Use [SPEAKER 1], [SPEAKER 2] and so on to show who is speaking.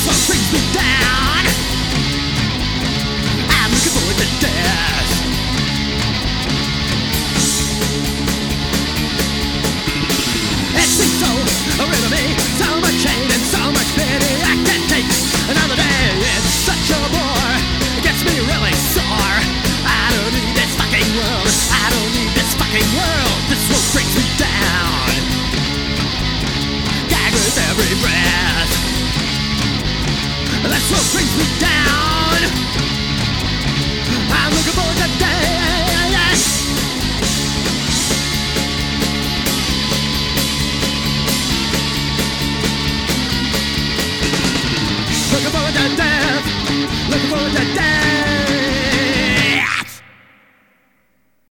[SPEAKER 1] what brings me down. I'm looking forward to death. It seems so real to me, so much hate and so much pity. I can't take another day, it's such a bore. It gets me really sore. I don't need this fucking world, I don't need this fucking world. This world brings me down. Gag with every breath. This world brings me down. I'm looking forward to death. Looking forward to death. Looking forward to death.